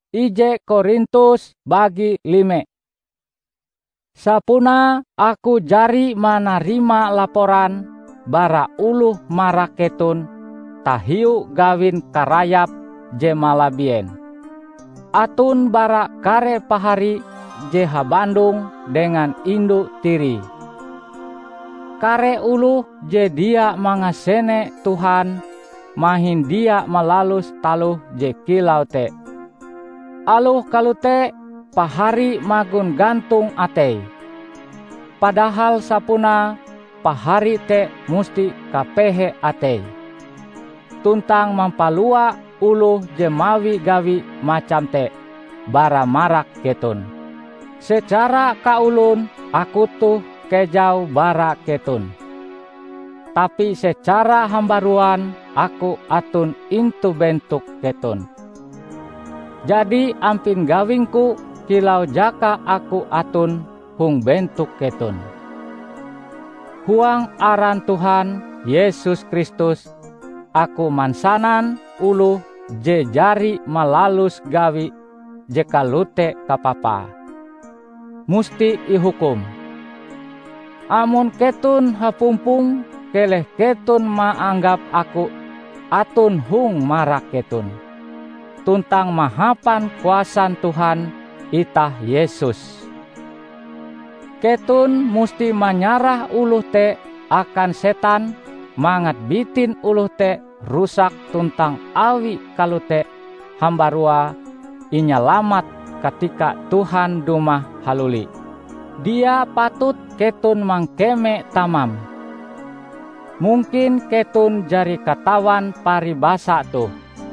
IJ Korintus bagi 5. Sapuna aku jari manarima laporan bara uluh maraketun tahiu gawin karayap je malabien. Atun bara kare pahari je habandung dengan indu tiri. Kare uluh je dia mangasene Tuhan mahin dia malalus taluh je kilau te. Aluh kalute pahari magun gantung atei. Padahal sapuna pahari te musti kapehe atei. Tuntang mampalua uluh jemawi gawi macam te bara marak ketun. Secara kaulun aku tuh kejau bara ketun. Tapi secara hambaruan aku atun intu bentuk ketun. Jadi ampin gawingku kilau jaka aku atun hung bentuk ketun. Huang aran Tuhan Yesus Kristus aku mansanan uluh je jari malalus gawi je kalute kapapa. Musti ihukum. Amun ketun hapumpung keleh ketun maanggap aku atun hung marak ketun. Tuntang mahapan kuasan Tuhan itah Yesus. Ketun musti manyarah uluh te akan setan mangat bitin uluh te rusak tuntang awi kalute hambarua inyalamat ketika Tuhan dumah haluli. Dia patut ketun mangkeme tamam. Mungkin ketun jari katawan paribasa tuh.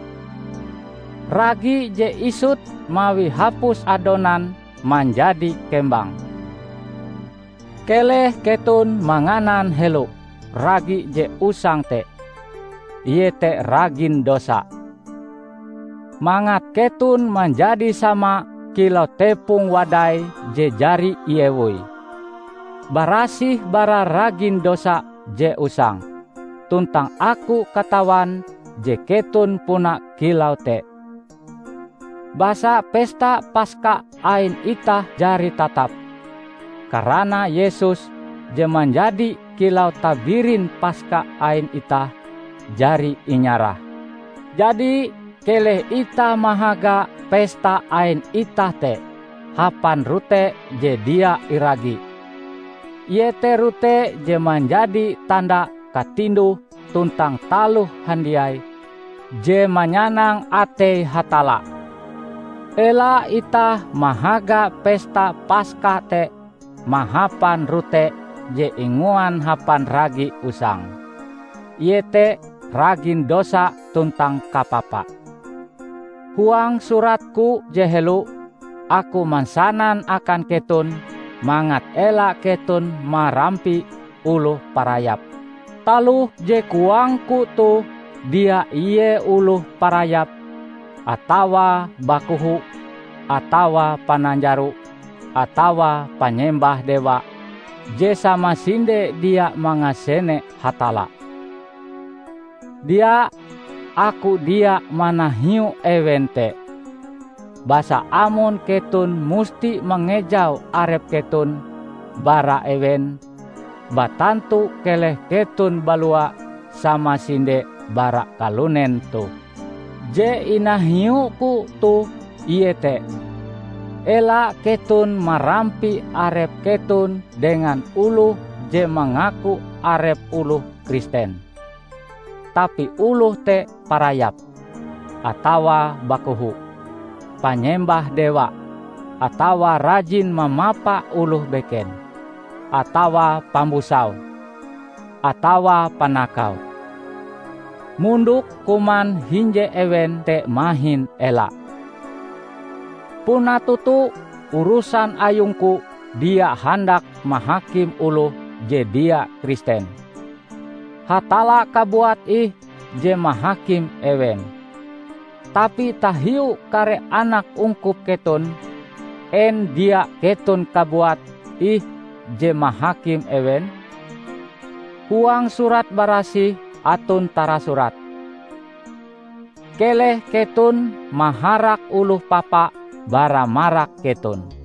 Ragi je isut mawi hapus adonan menjadi kembang. Keleh ketun manganan helu ragi je usang te. Iye te ragin dosa. Mangat ketun menjadi sama kilau tepung wadai je jari iewui. Barasih bara ragin dosa je usang. Tuntang aku katawan je ketun puna kilau te. Basa pesta Paskah ain itah jari tatap. Karena Yesus je menjadi kilau tabirin Paskah ain itah jari inyarah. Jadi keleh itah mahaga pesta ain itah te. Hapan rute je dia iragi. Ie te rute je menjadi tanda katindu tuntang taluh handiai. Je manyanang ate hatala. Ela itah mahaga pesta Paskah te mahapan rute je inguan hapan ragi usang. Iye te ragin dosa tuntang kapapa. Huang suratku je helu aku mansanan akan ketun mangat ela ketun marampi uluh parayap. Taluh je kuangku tu dia iye uluh parayap. Atawa bakuhu, atawa pananjaru, atawa panyembah dewa, je sama sinde dia mangasene hatala. Dia, aku dia manahiu ewente. Basa amun ketun musti mengejau arep ketun, bara ewen, batantu keleh ketun balua sama sinde bara kalunen tu. Je inahiuku tu iete. Ela ketun marampi arep ketun dengan uluh je mengaku arep uluh Kristen. Tapi uluh te parayap, atawa bakuhu, panyembah dewa, atawa rajin memapa uluh beken, atawa pambusau, atawa panakau. Munduk kuman hinje ewen te mahin ela. Puna tutu urusan ayungku dia hendak mahakim uluh je dia Kristen. Hatala kabuat ih je mahakim ewen. Tapi tahiu kare anak ungkup ketun en dia ketun kabuat ih je mahakim ewen. Huang surat barasih atun tara surat. Keleh ketun maharak uluh papa bara marak ketun.